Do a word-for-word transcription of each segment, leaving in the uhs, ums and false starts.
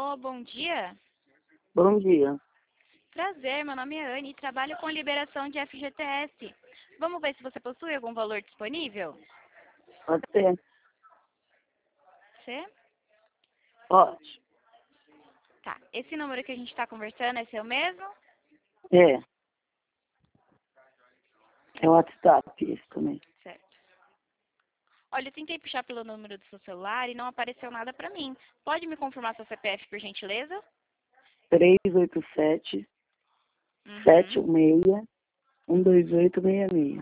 Alô, bom dia. Bom dia. Prazer, meu nome é Anne e trabalho com liberação de F G T S. Vamos ver se você possui algum valor disponível? Pode ser? Você? Pode. Tá. Esse número que a gente está conversando é seu mesmo? É. É o WhatsApp esse também. Certo. Olha, eu tentei puxar pelo número do seu celular e não apareceu nada pra mim. Pode me confirmar seu C P F, por gentileza? três oito sete, sete Uhum. um seis, um dois oito seis seis.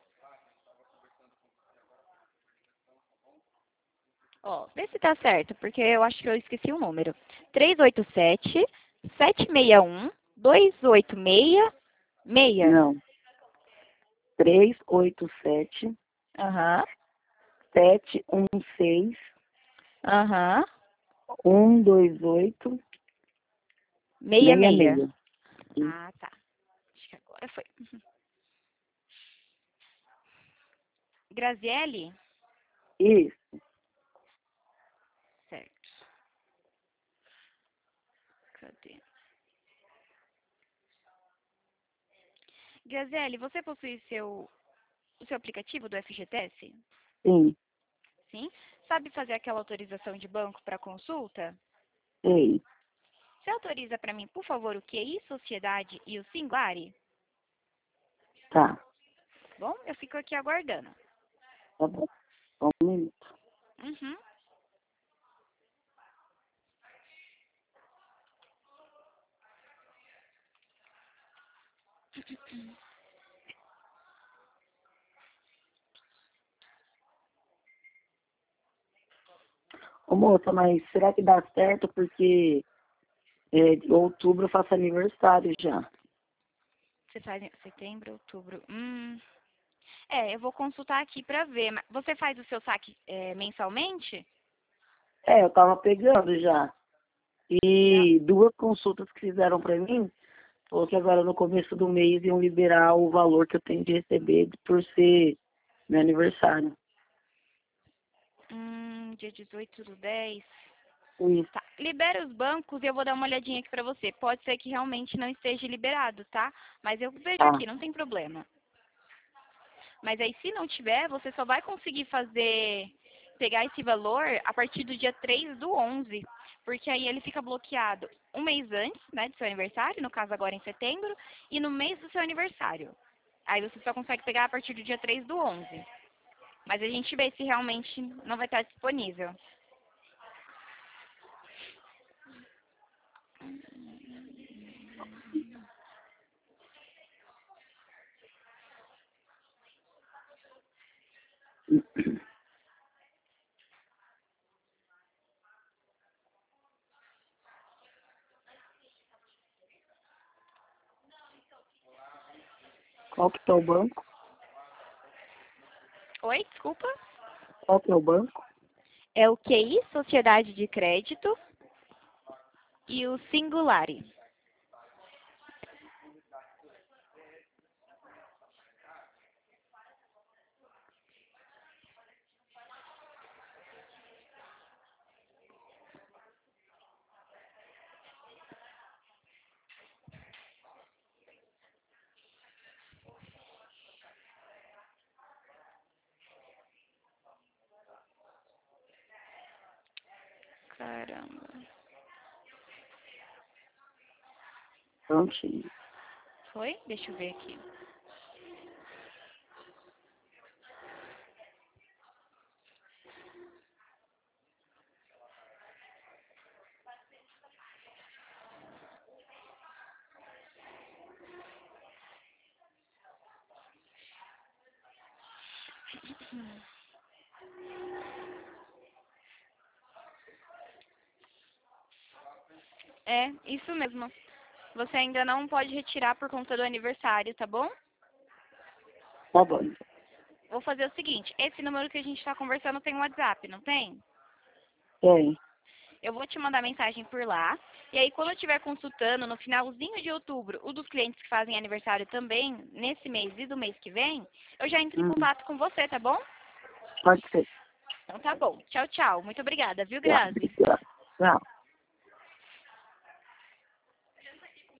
Ó, vê se tá certo, porque eu acho que eu esqueci o número. três oito sete, sete seis um, dois oito seis seis. Não. três oito sete, Aham, sete um seis, aham, um dois oito seis seis seis. seis. Ah, tá. Acho que agora foi. Graziele? Isso. Certo. Cadê? Graziele, você possui seu, o seu aplicativo do F G T S? Sim. Sim? Sabe fazer aquela autorização de banco para consulta? Sei. Você autoriza para mim, por favor, o Q I, Sociedade e o Singlari? Tá. Bom, eu fico aqui aguardando. Tá bom. Só um minuto. Uhum. Ô moça, mas será que dá certo? Porque é, de outubro eu faço aniversário já. Você faz em setembro, outubro. Hum. É, eu vou consultar aqui para ver. Mas você faz o seu saque é, mensalmente? É, eu tava pegando já. Já. E duas consultas que fizeram pra mim, falou que agora no começo do mês iam liberar o valor que eu tenho de receber por ser meu aniversário. Hum, dia dezoito do dez. Isso. Tá. Libera os bancos e eu vou dar uma olhadinha aqui pra você. Pode ser que realmente não esteja liberado, tá? Mas eu vejo Tá, aqui, não tem problema. Mas aí, se não tiver, você só vai conseguir fazer, pegar esse valor a partir do dia três do onze. Porque aí ele fica bloqueado um mês antes, né, do seu aniversário, no caso agora em setembro, e no mês do seu aniversário. Aí você só consegue pegar a partir do dia três do onze. Mas a gente vê se realmente não vai estar disponível. qual que é o banco? Oi, desculpa? Qual que é o banco? É o Q I, Sociedade de Crédito, e o Singulari. Caramba. Prontinho. Foi? Deixa eu ver aqui. É, isso mesmo. Você ainda não pode retirar por conta do aniversário, tá bom? Tá bom. Vou fazer o seguinte, esse número que a gente está conversando tem um WhatsApp, não tem? Tem. Eu vou te mandar mensagem por lá. E aí, quando eu estiver consultando no finalzinho de outubro, o dos clientes que fazem aniversário também, nesse mês e do mês que vem, eu já entro em Hum, contato com você, tá bom? pode ser. Então tá bom. Tchau, tchau. Muito obrigada, viu, Tá. Grazi? Tchau.